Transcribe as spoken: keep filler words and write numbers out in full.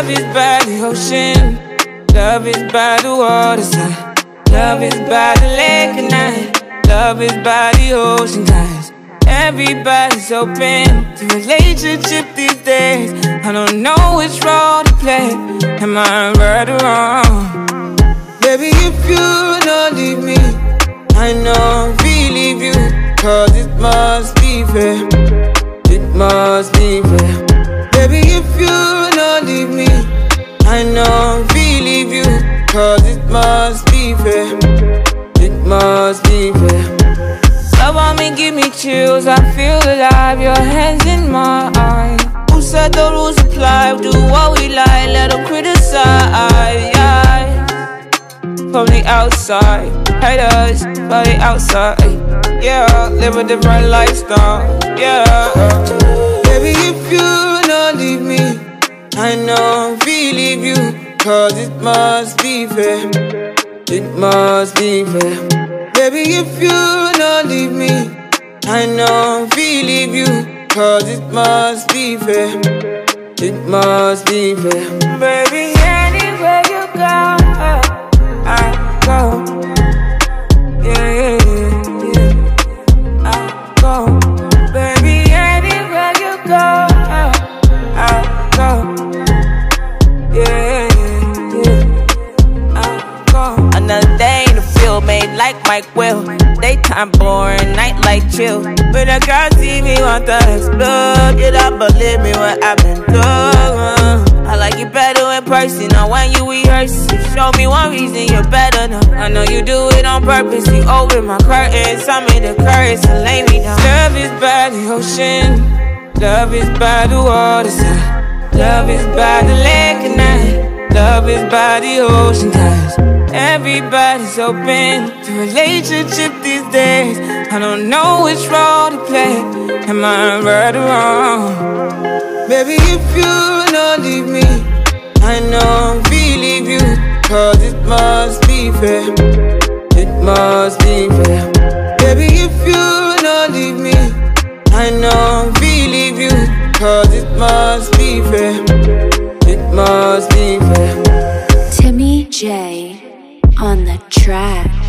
Love is by the ocean. Love is by the waterside. Love is by the lake at night. Love is by the ocean tides. Everybody's open to a relationship these days. I don't know which role to play. Am I right or wrong? Baby, if you don't leave me, I know I'll leave you. Cause it must be fair. It must be fair. Baby, if you don't leave me, I know I'll leave you. Cause it must be fair. It must be fair. Love on me, give me chills, I feel alive. Your hands in my eyes. Who said the rules apply? Do what we like, let them criticize. From the outside, haters, from the outside. Yeah, live a different lifestyle. Yeah. Baby, if you don't leave me, I know I'll leave you. Cause it must be fair. It must be fair. Baby, if you don't leave me, I know I'll leave you. Cause it must be fair. It must be fair. Baby, anywhere you go, I go. Yeah, yeah, yeah, yeah. I go. Baby, anywhere you go, I go. Yeah, yeah, yeah. I go. Another day in the field made like Mike Will. Daytime boring, night like chill. When a girl see me want to explode, you don't believe me what I've been through. I like you better in person. Now when you rehearse, you show me one reason you're better now. I know you do it on purpose. You open my curtains, I made the courage to lay me down. Love is by the ocean. Love is by the waterside. Love is by the lake at night. Love is by the ocean tides. Everybody's open to a relationship these days. I don't know which role to play. Am I right or wrong? Baby, if you don't leave me, I know I'll leave you. Cause it must be fair. It must be fair. Baby, if you don't leave me, I know I'll leave you. Cause it must be fair. It must be fair. Timmy J on the track.